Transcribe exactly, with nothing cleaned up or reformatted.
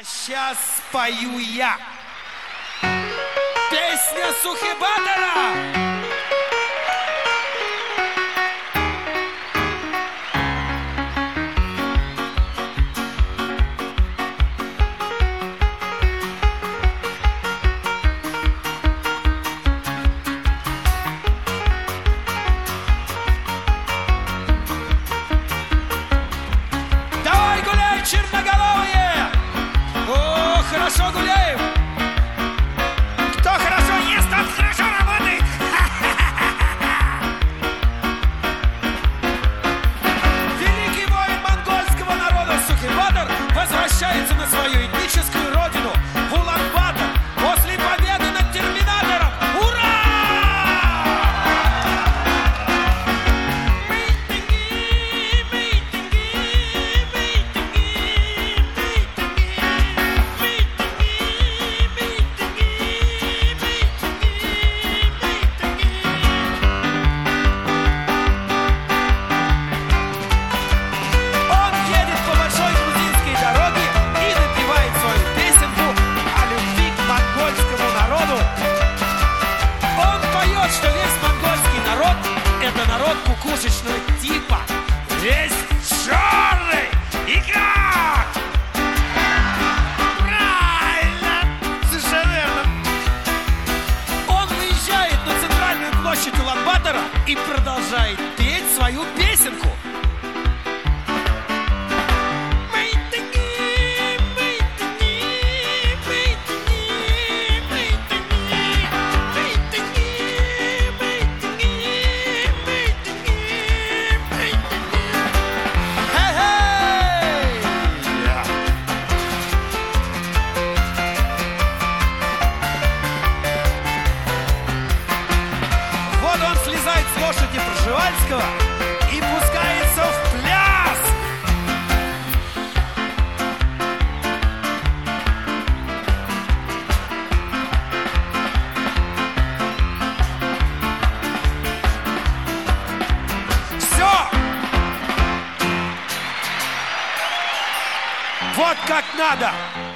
сейчас спою я. Песня Сухибатора. Черноголовые! О, хорошо гуляем! Кто хорошо ест, тот хорошо работает! Великий воин монгольского народа Сухибатор возвращается на свою этническую родину в Улан-Батор после победы над Терминатором! Ура! Это народ кукушечного типа, весь черный, и как? Правильно, совершенно верно. Он выезжает на центральную площадь Улан-Батора и продолжает петь свою песенку. Слезает с лошади Пржевальского и пускается в пляс. Все! Вот как надо!